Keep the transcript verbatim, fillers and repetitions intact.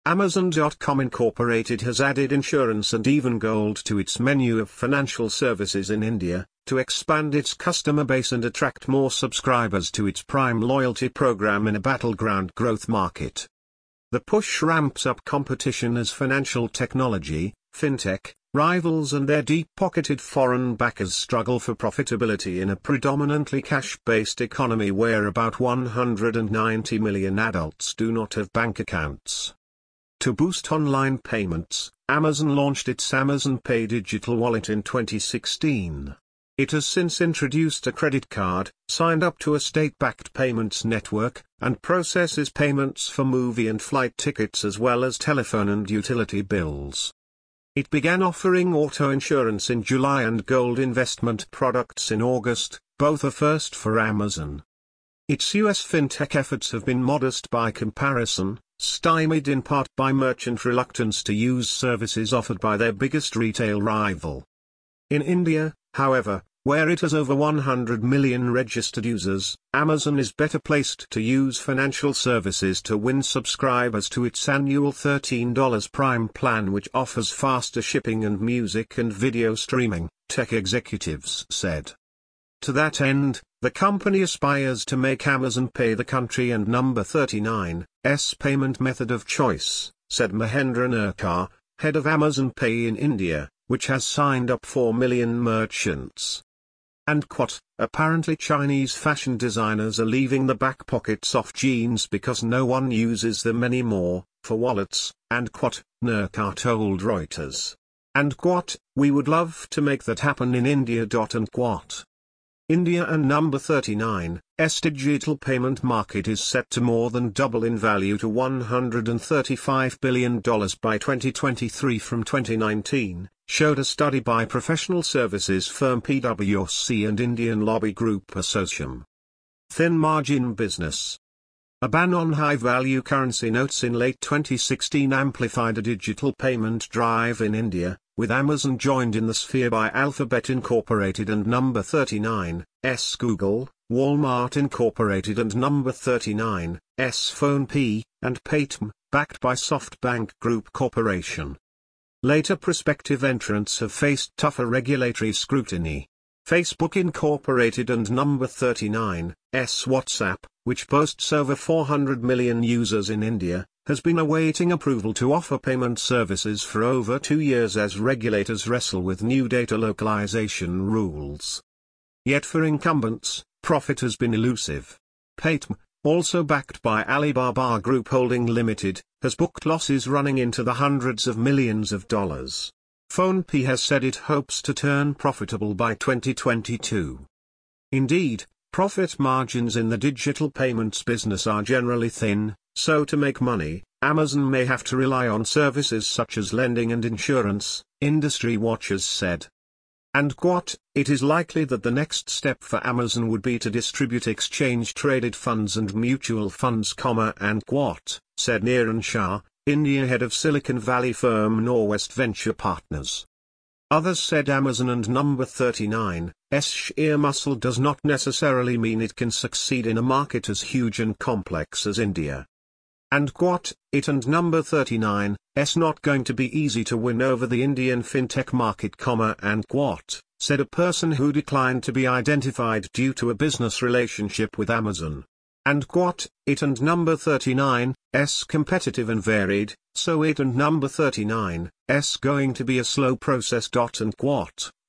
Amazon dot com Incorporated has added insurance and even gold to its menu of financial services in India, to expand its customer base and attract more subscribers to its Prime loyalty program in a battleground growth market. The push ramps up competition as financial technology, fintech, rivals and their deep-pocketed foreign backers struggle for profitability in a predominantly cash-based economy where about one hundred ninety million adults do not have bank accounts. To boost online payments, Amazon launched its Amazon Pay digital wallet in twenty sixteen. It has since introduced a credit card, signed up to a state-backed payments network, and processes payments for movie and flight tickets as well as telephone and utility bills. It began offering auto insurance in July and gold investment products in August, both a first for Amazon. Its U S fintech efforts have been modest by comparison, stymied in part by merchant reluctance to use services offered by their biggest retail rival. In India, however, where it has over one hundred million registered users, Amazon is better placed to use financial services to win subscribers to its annual thirteen dollars Prime plan, which offers faster shipping and music and video streaming, tech executives said. To that end, the company aspires to make Amazon Pay the country and number thirty-nine's payment method of choice, said Mahendra Nerkar, head of Amazon Pay in India, which has signed up four million merchants. And quote, apparently Chinese fashion designers are leaving the back pockets off jeans because no one uses them anymore, for wallets, and quote, Nerkar told Reuters. And quote, we would love to make that happen in India. And quote. India and number thirty-nine's digital payment market is set to more than double in value to one hundred thirty-five billion dollars by twenty twenty-three from twenty nineteen, showed a study by professional services firm PwC and Indian lobby group Associam. Thin margin business. A ban on high-value currency notes in late twenty sixteen amplified a digital payment drive in India, with Amazon joined in the sphere by Alphabet Incorporated and number thirty-nine's Google, Walmart Incorporated and number thirty-nine's PhonePe, and Paytm, backed by SoftBank Group Corporation. Later prospective entrants have faced tougher regulatory scrutiny. Facebook Incorporated and number thirty-nine's WhatsApp, which boasts over four hundred million users in India, has been awaiting approval to offer payment services for over two years as regulators wrestle with new data localization rules. Yet for incumbents, profit has been elusive. Paytm, also backed by Alibaba Group Holding Limited, has booked losses running into the hundreds of millions of dollars. PhonePe has said it hopes to turn profitable by twenty twenty-two. Indeed, profit margins in the digital payments business are generally thin, so to make money, Amazon may have to rely on services such as lending and insurance, industry watchers said. And quote, it is likely that the next step for Amazon would be to distribute exchange-traded funds and mutual funds, comma, and quote, said Niran Shah, India head of Silicon Valley firm Norwest Venture Partners. Others said Amazon and number thirty-nine's sheer muscle does not necessarily mean it can succeed in a market as huge and complex as India. And quote, it and number thirty-nine's not going to be easy to win over the Indian fintech market, comma, and quote, said a person who declined to be identified due to a business relationship with Amazon. And quote, it and number thirty-nine's competitive and varied, so it and number thirty-nine's going to be a slow process. And quote,